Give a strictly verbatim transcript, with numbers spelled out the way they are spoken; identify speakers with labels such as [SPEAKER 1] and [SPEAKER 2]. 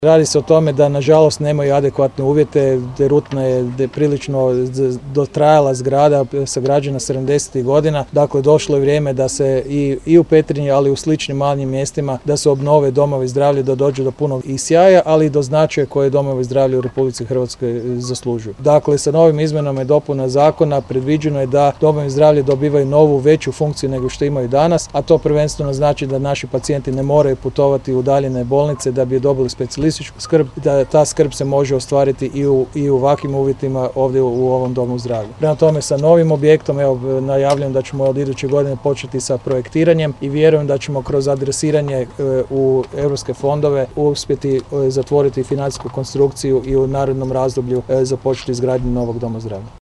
[SPEAKER 1] Radi se o tome da nažalost nemaju adekvatne uvjete, derutna je prilično dotrajala zgrada, sagrađena sedamdesetih godina, dakle došlo je vrijeme da se i, i u Petrinji, ali i u sličnim malim mjestima da se obnove domovi zdravlja, da dođe do punog i sjaja, ali i do značaja koje domovi zdravlja u Republici Hrvatskoj zaslužuju. Dakle, sa novim izmjenama i dopuna zakona predviđeno je da domovi zdravlja dobivaju novu, veću funkciju nego što imaju danas, a to prvenstveno znači da naši pacijenti ne moraju putovati u udaljene bolnice da bi dobili specijalističku skrb, da ta skrb se može ostvariti i u, i u ovakvim uvjetima ovdje u, u ovom domu zdravlja. Prema tome, sa novim objektom, evo, najavljujem da ćemo od iduće godine početi sa projektiranjem i vjerujem da ćemo kroz adresiranje e, u europske fondove uspjeti e, zatvoriti financijsku konstrukciju i u narednom razdoblju e, započeti izgradnju novog doma zdravlja.